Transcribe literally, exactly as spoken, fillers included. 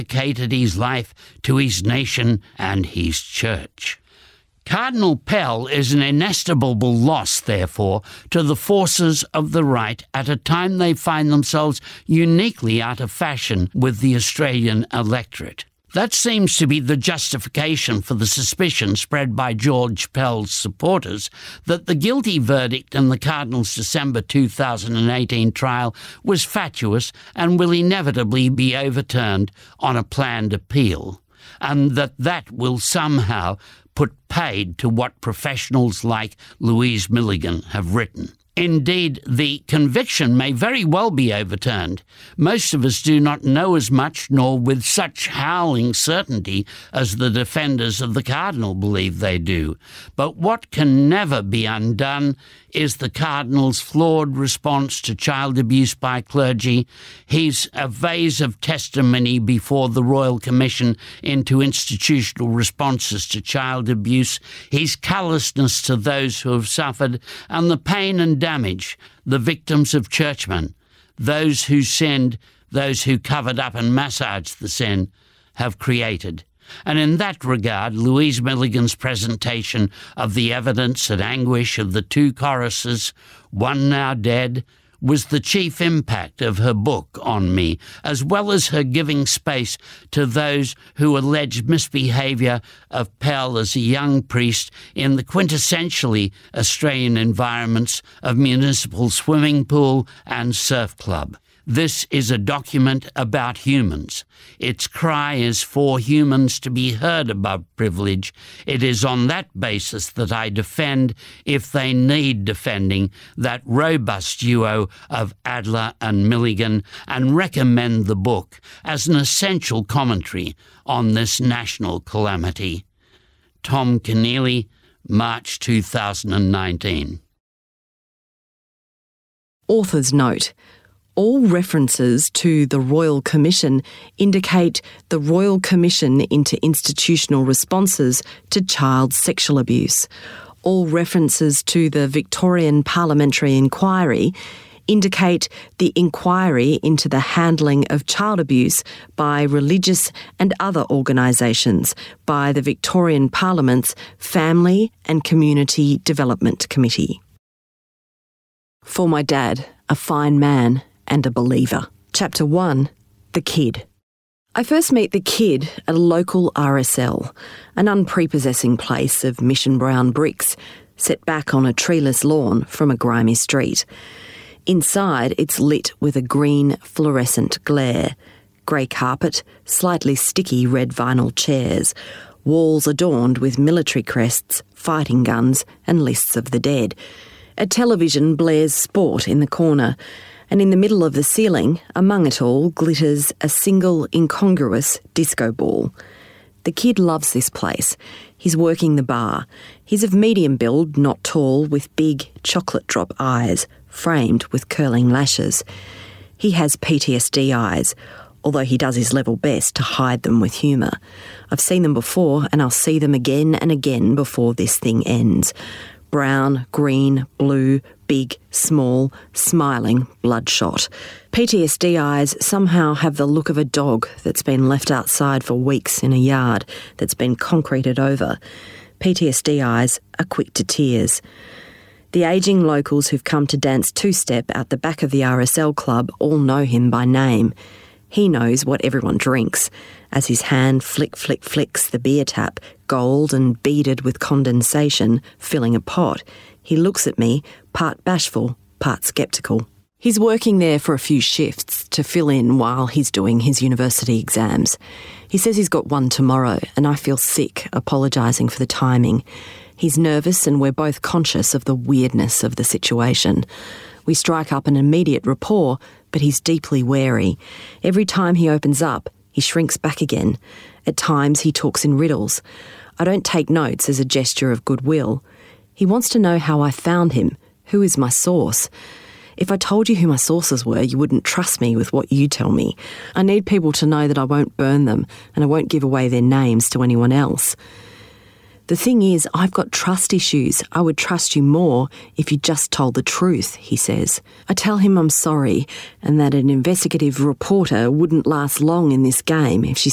dedicated his life to his nation and his church. Cardinal Pell is an inestimable loss, therefore, to the forces of the right at a time they find themselves uniquely out of fashion with the Australian electorate. That seems to be the justification for the suspicion spread by George Pell's supporters that the guilty verdict in the Cardinal's December two thousand eighteen trial was fatuous and will inevitably be overturned on a planned appeal, and that that will somehow put paid to what professionals like Louise Milligan have written. Indeed, the conviction may very well be overturned. Most of us do not know as much, nor with such howling certainty, as the defenders of the Cardinal believe they do. But what can never be undone is the Cardinal's flawed response to child abuse by clergy, his evasive testimony before the Royal Commission into institutional responses to child abuse, his callousness to those who have suffered, and the pain and damage the victims of churchmen, those who sinned, those who covered up and massaged the sin, have created. And in that regard, Louise Milligan's presentation of the evidence and anguish of the two choruses, one now dead, was the chief impact of her book on me, as well as her giving space to those who alleged misbehaviour of Pell as a young priest in the quintessentially Australian environments of municipal swimming pool and surf club. This is a document about humans. Its cry is for humans to be heard above privilege. It is on that basis that I defend, if they need defending, that robust duo of Adler and Milligan, and recommend the book as an essential commentary on this national calamity. Tom Keneally, March two thousand nineteen. Author's note. All references to the Royal Commission indicate the Royal Commission into institutional responses to child sexual abuse. All references to the Victorian Parliamentary Inquiry indicate the inquiry into the handling of child abuse by religious and other organisations by the Victorian Parliament's Family and Community Development Committee. For my dad, a fine man and a believer. Chapter one, The Kid. I first meet the kid at a local R S L, an unprepossessing place of mission brown bricks set back on a treeless lawn from a grimy street. Inside, it's lit with a green fluorescent glare. Grey carpet, slightly sticky red vinyl chairs, walls adorned with military crests, fighting guns and lists of the dead. A television blares sport in the corner, and in the middle of the ceiling, among it all, glitters a single incongruous disco ball. The kid loves this place. He's working the bar. He's of medium build, not tall, with big chocolate drop eyes, framed with curling lashes. He has P T S D eyes, although he does his level best to hide them with humour. I've seen them before, and I'll see them again and again before this thing ends. Brown, green, blue, big, small, smiling, bloodshot. P T S D eyes somehow have the look of a dog that's been left outside for weeks in a yard that's been concreted over. P T S D eyes are quick to tears. The ageing locals who've come to dance two-step out the back of the R S L club all know him by name. He knows what everyone drinks, as his hand flick, flick, flicks the beer tap, gold and beaded with condensation, filling a pot. He looks at me, part bashful, part sceptical. He's working there for a few shifts to fill in while he's doing his university exams. He says he's got one tomorrow, and I feel sick, apologising for the timing. He's nervous, and we're both conscious of the weirdness of the situation. We strike up an immediate rapport, but he's deeply wary. Every time he opens up, he shrinks back again. At times he talks in riddles. I don't take notes as a gesture of goodwill. He wants to know how I found him. Who is my source? If I told you who my sources were, you wouldn't trust me with what you tell me. I need people to know that I won't burn them, and I won't give away their names to anyone else. The thing is, I've got trust issues. I would trust you more if you just told the truth, he says. I tell him I'm sorry and that an investigative reporter wouldn't last long in this game if she